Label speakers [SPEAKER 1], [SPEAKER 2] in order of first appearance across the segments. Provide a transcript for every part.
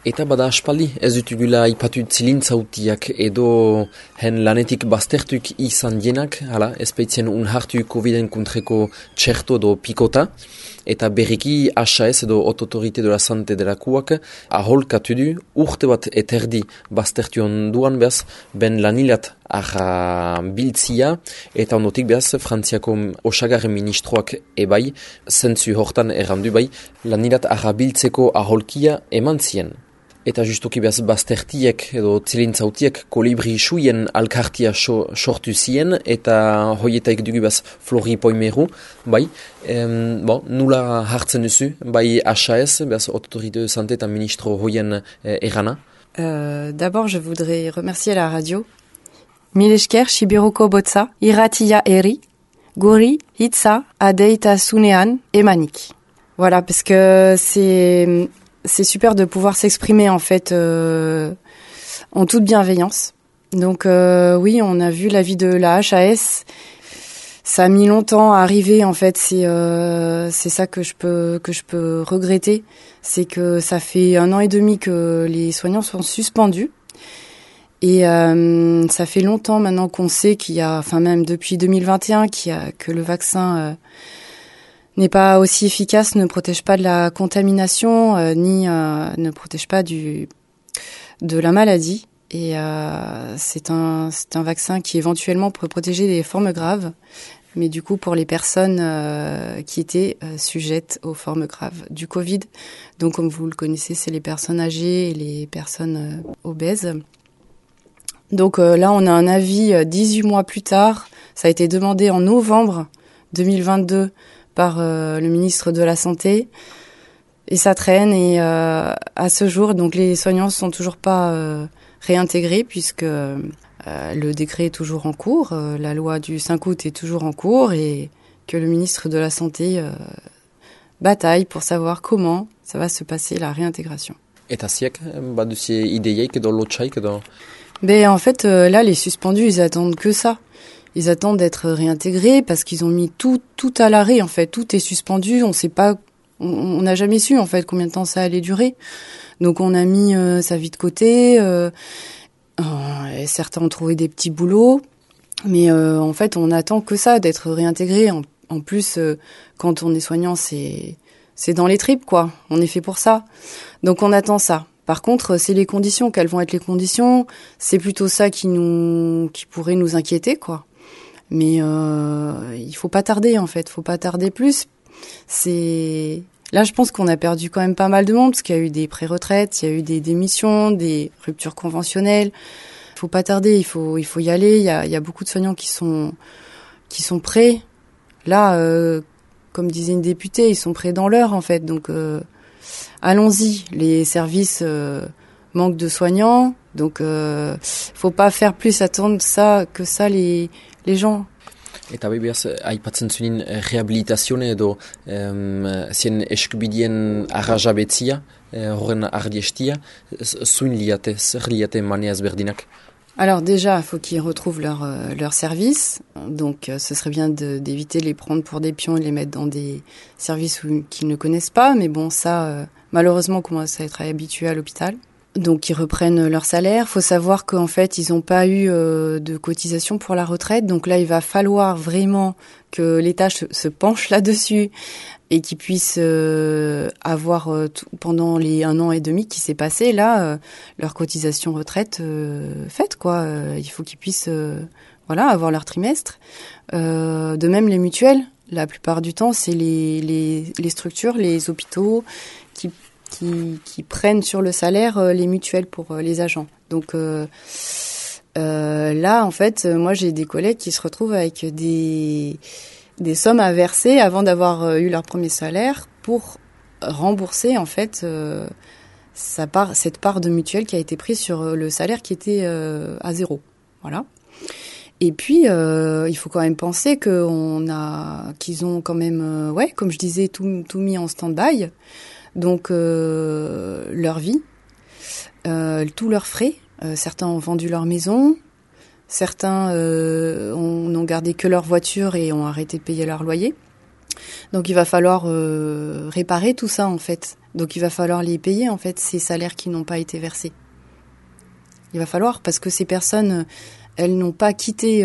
[SPEAKER 1] Eta bada aspaldi, ez dutugula aipatu zilintzautiak edo hen lanetik baztertuk izan dienak, hala, ezpeitzen unhartu COVID-en kontreko txerto edo pikota, eta berriki HAS edo Autotorite de la Sante delakoak aholkatu du urte bat eterdi baztertu onduan behaz, ben lanilat arra biltzia, eta ondotik behaz, Frantziako osagarren ministroak ebai, zentzu hortan errandu bai, lanilat arra biltzeko aholkia eman zien. Eta justuki behaz baztertiek edo zilintzautiek kolibri suien alkartia sortu zien, eta hoietaik dugu behaz Flori Poimeru, bai, nula hartzen duzu, bai HAS, behaz Autorité de Santé eta ministro hoien erana.
[SPEAKER 2] D'abord, je voudrais remercier la radio. Mil esker, Shibiroko Botza, Iratia Eri, Gori, Hitza, Adeita Sunean, Emanik. Voilà, parce que c'est super de pouvoir s'exprimer en fait en toute bienveillance. Donc oui, on a vu l'avis de la HAS. Ça a mis longtemps à arriver en fait. C'est ça que je peux regretter, c'est que ça fait 1 an et demi que les soignants sont suspendus. Et ça fait longtemps maintenant qu'on sait qu'il y a, enfin même depuis 2021, que le vaccin n'est pas aussi efficace, ne protège pas de la contamination, ni ne protège pas de la maladie. Et c'est un vaccin qui éventuellement pourrait protéger des formes graves, mais du coup pour les personnes qui étaient sujettes aux formes graves du Covid. Donc comme vous le connaissez, c'est les personnes âgées et les personnes obèses. Donc là, on a un avis 18 mois plus tard. Ça a été demandé en novembre 2022 par le ministre de la Santé. Et ça traîne. Et à ce jour, donc les soignants ne sont toujours pas réintégrés puisque le décret est toujours en cours. La loi du 5 août est toujours en cours et que le ministre de la Santé bataille pour savoir comment ça va se passer la réintégration.
[SPEAKER 1] Et hasiak, baduzie ideiek edo lotsaik edo...
[SPEAKER 2] Ben en fait, là, les suspendus, ils attendent que ça. Ils attendent d'être réintégrés parce qu'ils ont mis tout à l'arrêt, en fait. Tout est suspendu. On sait pas, on n'a jamais su, en fait, combien de temps ça allait durer. Donc, on a mis sa vie de côté. Et certains ont trouvé des petits boulots. Mais en fait, on attend que ça, d'être réintégré. En plus, quand on est soignant, c'est dans les tripes, quoi. On est fait pour ça. Donc, on attend ça. Par contre, c'est les conditions. Quelles vont être les conditions? C'est plutôt ça qui pourrait nous inquiéter, quoi. Mais il faut pas tarder, en fait. Faut pas tarder plus. Là, je pense qu'on a perdu quand même pas mal de monde parce qu'il y a eu des pré-retraites, il y a eu des démissions, des ruptures conventionnelles. Faut pas tarder. Il faut y aller. Il y a beaucoup de soignants qui sont prêts. Là, comme disait une députée, ils sont prêts dans l'heure, en fait. Donc allons-y, les services manquent de soignants, donc faut pas faire plus attendre que ça les gens.
[SPEAKER 1] Eta behaz, aipatzen zuen rehabilitazione edo zien eskubidien arrajabetzia, horren ardiestia, zuin liate, zer liate maneaz berdinak?
[SPEAKER 2] Alors déjà, il faut qu'ils retrouvent leur service. Donc ce serait bien d'éviter de les prendre pour des pions et les mettre dans des services qu'ils ne connaissent pas. Mais bon, ça, malheureusement, on commence à être habitué à l'hôpital. Donc ils reprennent leur salaire. Il faut savoir qu'en fait, ils n'ont pas eu de cotisation pour la retraite. Donc là, il va falloir vraiment que l'État se penche là-dessus et qu'ils puissent avoir pendant les 1 an et demi qui s'est passé là leur cotisation retraite faite, quoi. Il faut qu'ils puissent avoir leur trimestre. De même les mutuelles, la plupart du temps c'est les structures, les hôpitaux qui prennent sur le salaire les mutuelles pour les agents. Donc là en fait moi j'ai des collègues qui se retrouvent avec des sommes à verser avant d'avoir eu leur premier salaire pour rembourser en fait cette part de mutuelle qui a été prise sur le salaire qui était à 0. Voilà. Et puis il faut quand même penser qu'ils ont quand même comme je disais tout mis en stand-by. Donc leur vie, tous leurs frais, certains ont vendu leur maison. Certains n'ont gardé que leur voiture et ont arrêté de payer leur loyer. Donc il va falloir réparer tout ça en fait. Donc il va falloir les payer, en fait, ces salaires qui n'ont pas été versés. Il va falloir, parce que ces personnes, elles n'ont pas quitté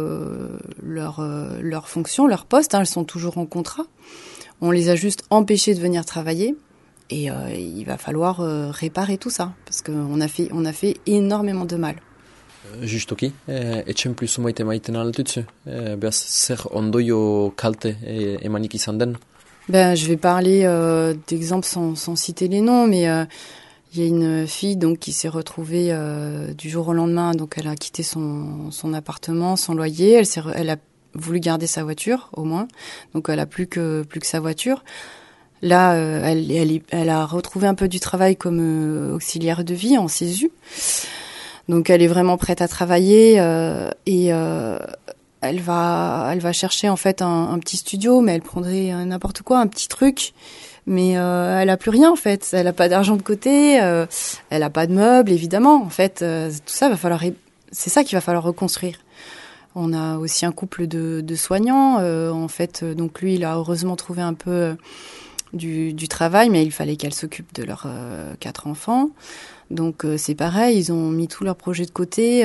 [SPEAKER 2] leur fonction, leur poste, elles sont toujours en contrat. On les a juste empêchées de venir travailler. Et il va falloir réparer tout ça, parce qu'on a fait énormément de mal.
[SPEAKER 1] Justoki, etxen plusu maite maiten altutzu, behaz zer ondoio kalte emanik izan den?
[SPEAKER 2] Je vais parler d'exemples sans citer les noms, mais il y a une fille donc qui s'est retrouvée du jour au lendemain, donc elle a quitté son appartement, son loyer, elle a voulu garder sa voiture au moins, donc elle a plus que sa voiture. Là, elle a retrouvé un peu du travail comme auxiliaire de vie en CESU. Donc elle est vraiment prête à travailler et elle va chercher en fait un petit studio, mais elle prendrait n'importe quoi, un petit truc. Mais elle a plus rien en fait. Elle a pas d'argent de côté, elle a pas de meubles évidemment. En fait, tout ça c'est ça qu'il va falloir reconstruire. On a aussi un couple de soignants. En fait, donc lui, il a heureusement trouvé un peu du travail, mais il fallait qu'elle s'occupe de leurs 4 enfants. Donc c'est pareil, ils ont mis tous leurs projets de côté.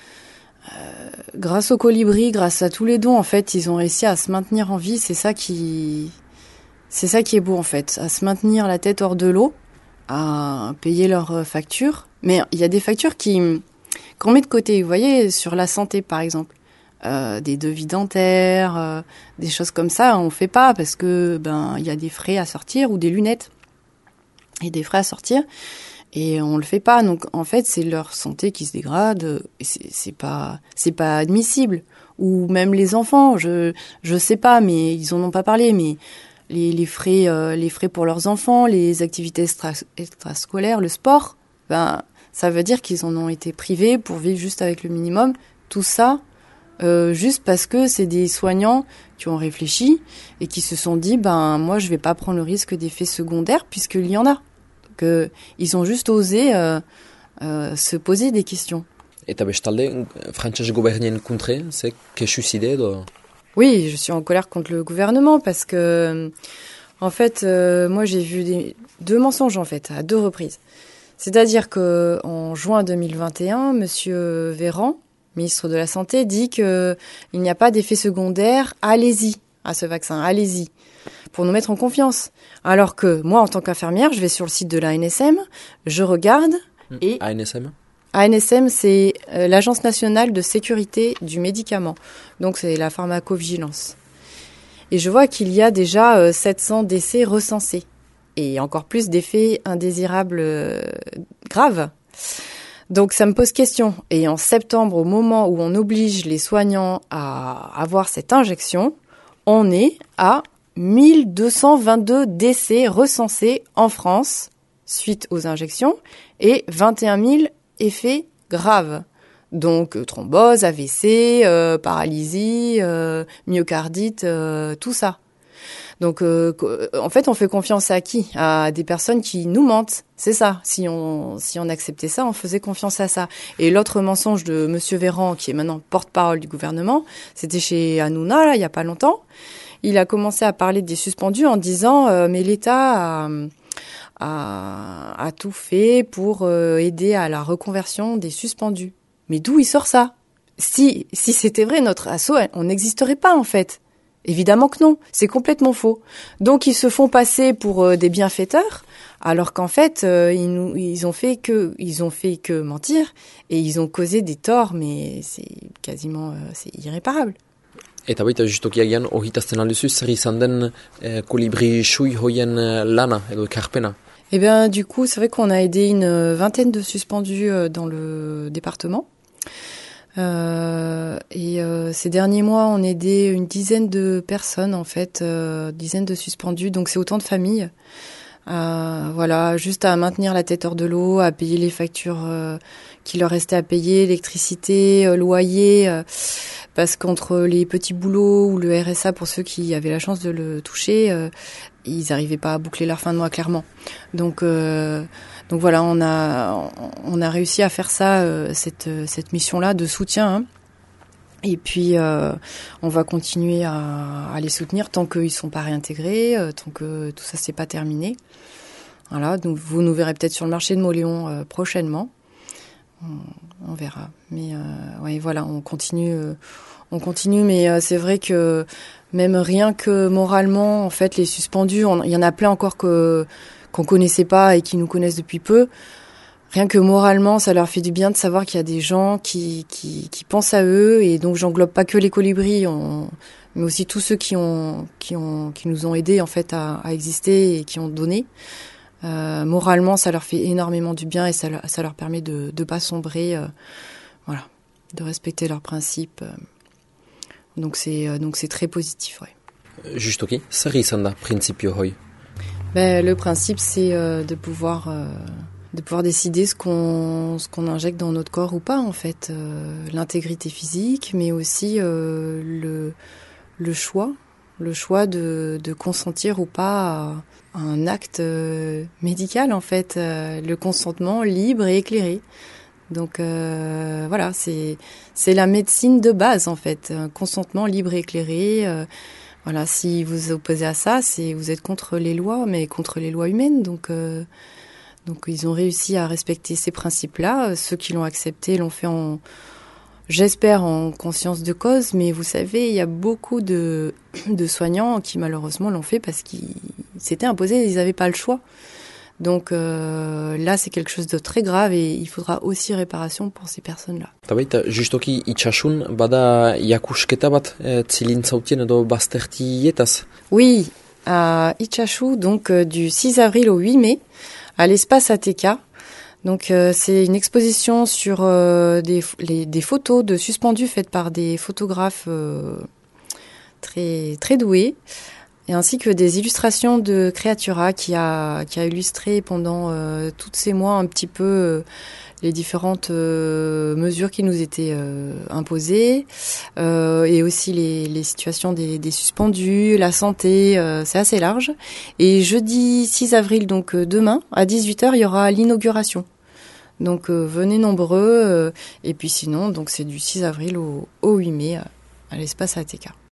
[SPEAKER 2] Grâce au colibri, grâce à tous les dons, en fait, ils ont réussi à se maintenir en vie. C'est ça qui est beau, en fait, à se maintenir la tête hors de l'eau, à payer leurs factures. Mais il y a des factures qu'on met de côté. Vous voyez, sur la santé, par exemple. Des devis dentaires, des choses comme ça, on fait pas parce que il y a des frais à sortir ou des lunettes et des frais à sortir et on le fait pas. Donc en fait, c'est leur santé qui se dégrade et c'est pas admissible. Ou même les enfants, je sais pas, mais ils en ont pas parlé, mais les frais pour leurs enfants, les activités extrascolaires, le sport, ça veut dire qu'ils en ont été privés pour vivre juste avec le minimum. Tout ça. Juste parce que c'est des soignants qui ont réfléchi et qui se sont dit moi je vais pas prendre le risque d'effets secondaires puisqu'il y en a. Donc ils ont juste osé se poser des questions.
[SPEAKER 1] Eta bestalde, frantses gobernien kontre, c'est kexuzide edo?
[SPEAKER 2] Oui, je suis en colère contre le gouvernement parce que en fait moi j'ai vu 2 mensonges en fait à 2 reprises. C'est-à-dire que en juin 2021, monsieur Véran, ministre de la Santé, dit qu'il n'y a pas d'effet secondaire, allez-y à ce vaccin, allez-y, pour nous mettre en confiance. Alors que moi, en tant qu'infirmière, je vais sur le site de l'ANSM, je regarde et... ANSM, c'est l'Agence nationale de sécurité du médicament. Donc c'est la pharmacovigilance. Et je vois qu'il y a déjà 700 décès recensés. Et encore plus d'effets indésirables graves. Donc ça me pose question. Et en septembre, au moment où on oblige les soignants à avoir cette injection, on est à 1222 décès recensés en France suite aux injections et 21 000 effets graves. Donc thrombose, AVC, paralysie, myocardite, tout ça. Donc, en fait, on fait confiance à qui? À des personnes qui nous mentent. C'est ça. Si on acceptait ça, on faisait confiance à ça. Et l'autre mensonge de monsieur Véran, qui est maintenant porte-parole du gouvernement, c'était chez Hanouna, là, il y a pas longtemps. Il a commencé à parler des suspendus en disant, mais l'État a tout fait pour aider à la reconversion des suspendus. Mais d'où il sort ça? Si c'était vrai, notre asso, on n'existerait pas, en fait. Évidemment que non, c'est complètement faux. Donc ils se font passer pour des bienfaiteurs, alors qu'en fait ils ont fait que mentir et ils ont causé des torts, mais c'est quasiment c'est irréparable.
[SPEAKER 1] Eta baita justoki agian ohitazten alduzu zer izan den kolibri sui hoien lana edo ekarpena.
[SPEAKER 2] Eh bien du coup c'est vrai qu'on a aidé une vingtaine de suspendus dans le département. Ces derniers mois, on aidait une dizaine de personnes, en fait, dizaine de suspendus. Donc, c'est autant de familles. Voilà, juste à maintenir la tête hors de l'eau, à payer les factures qui leur restaient à payer, électricité, loyer. Parce qu'entre les petits boulots ou le RSA, pour ceux qui avaient la chance de le toucher, ils n'arrivaient pas à boucler leur fin de mois, clairement. Donc voilà, on a réussi à faire ça, cette mission-là de soutien. Hein. Et puis on va continuer à les soutenir tant qu'ils sont pas réintégrés, tant que tout ça c'est pas terminé. Voilà, donc vous nous verrez peut-être sur le marché de Mauléon prochainement. On verra. Mais ouais, voilà, on continue, mais c'est vrai que même rien que moralement, en fait, les suspendus, il y en a plein encore qu'on connaissait pas et qui nous connaissent depuis peu. Rien que moralement, ça leur fait du bien de savoir qu'il y a des gens qui pensent à eux, et donc j'englobe pas que les colibris, mais aussi tous ceux qui nous ont aidés en fait à exister et qui ont donné. Moralement, ça leur fait énormément du bien et ça leur permet de pas sombrer, voilà, de respecter leurs principes. Donc c'est très positif, ouais.
[SPEAKER 1] Juste ok, zer izan da printzipio hoi?
[SPEAKER 2] Le principe, c'est de pouvoir décider ce qu'on injecte dans notre corps ou pas, en fait. L'intégrité physique, mais aussi le choix de consentir ou pas à un acte médical, en fait. Le consentement libre et éclairé. Donc voilà, c'est la médecine de base, en fait. Un consentement libre et éclairé. Voilà, si vous vous opposez à ça, vous êtes contre les lois, mais contre les lois humaines. Donc ils ont réussi à respecter ces principes-là. Ceux qui l'ont accepté l'ont fait j'espère, en conscience de cause. Mais vous savez, il y a beaucoup de soignants qui malheureusement l'ont fait parce qu'ils s'étaient imposés, ils n'avaient pas le choix. Donc là, c'est quelque chose de très grave et il faudra aussi réparation pour ces personnes-là.
[SPEAKER 1] Eta baita, justoki itxasun, bada jakusketa bat txilintzautien edo baztertietaz?
[SPEAKER 2] Oui, à Itxasu, donc du 6 avril au 8 mai, à l'espace ATK. Donc c'est une exposition sur des photos de suspendus faites par des photographes très, très doués, et ainsi que des illustrations de Creatura qui a illustré pendant tous ces mois un petit peu les différentes mesures qui nous étaient imposées, et aussi les situations des suspendus, la santé, c'est assez large. Et jeudi 6 avril, donc demain, à 18h, il y aura l'inauguration. Donc venez nombreux, et puis sinon, donc c'est du 6 avril au 8 mai à l'espace ATK.